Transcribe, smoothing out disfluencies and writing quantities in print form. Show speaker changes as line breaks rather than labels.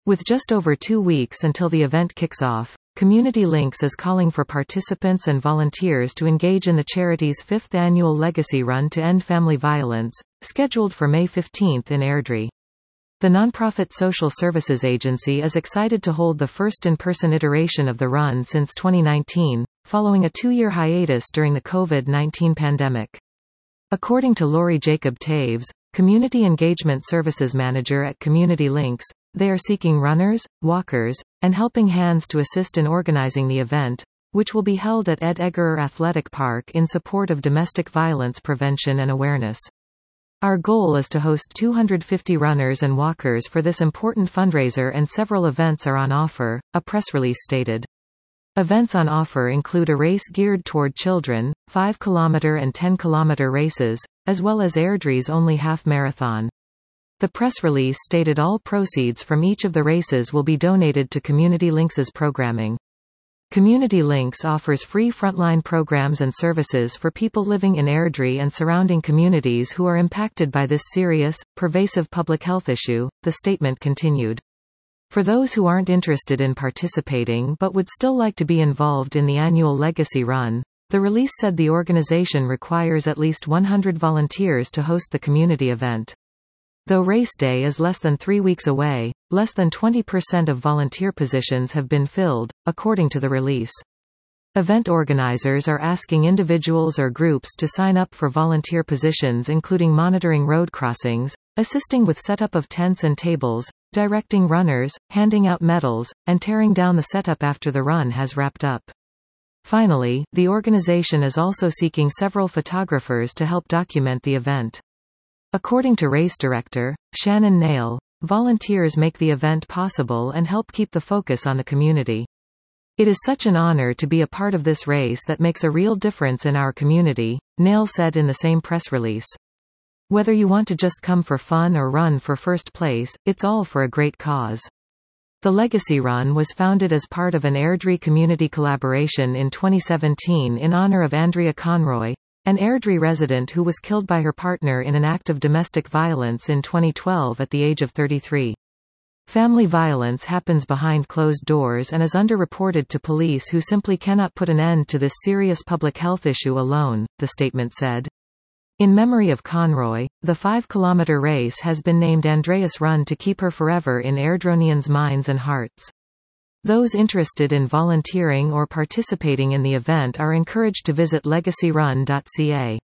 With just over 2 weeks until the event kicks off, Community Links is calling for participants and volunteers to engage in the charity's 5th annual Legacy Run to End Family Violence, scheduled for May 15 in Airdrie. The nonprofit social services agency is excited to hold the first in-person iteration of the run since 2019, following a 2-year hiatus during the COVID-19 pandemic. According to Lori Jacob Taves, Community Engagement Services Manager at Community Links, they are seeking runners, walkers, and helping hands to assist in organizing the event, which will be held at Ed Eggerer Athletic Park in support of domestic violence prevention and awareness. Our goal is to host 250 runners and walkers for this important fundraiser, and several events are on offer, a press release stated. Events on offer include a race geared toward children, 5-kilometer and 10-kilometer races, as well as Airdrie's only half marathon. The press release stated all proceeds from each of the races will be donated to Community Links' programming. Community Links offers free frontline programs and services for people living in Airdrie and surrounding communities who are impacted by this serious, pervasive public health issue, the statement continued. For those who aren't interested in participating but would still like to be involved in the annual Legacy Run, the release said the organization requires at least 100 volunteers to host the community event. Though race day is less than 3 weeks away, less than 20% of volunteer positions have been filled, according to the release. Event organizers are asking individuals or groups to sign up for volunteer positions including monitoring road crossings, assisting with setup of tents and tables, directing runners, handing out medals, and tearing down the setup after the run has wrapped up. Finally, the organization is also seeking several photographers to help document the event. According to race director, Shannon Nail, volunteers make the event possible and help keep the focus on the community. It is such an honor to be a part of this race that makes a real difference in our community, Nail said in the same press release. Whether you want to just come for fun or run for first place, it's all for a great cause. The Legacy Run was founded as part of an Airdrie community collaboration in 2017 in honor of Andrea Conroy, an Airdrie resident who was killed by her partner in an act of domestic violence in 2012 at the age of 33. Family violence happens behind closed doors and is underreported to police who simply cannot put an end to this serious public health issue alone, the statement said. In memory of Conroy, the 5-kilometer race has been named Andrea's Run to keep her forever in Airdronians' minds and hearts. Those interested in volunteering or participating in the event are encouraged to visit legacyrun.ca.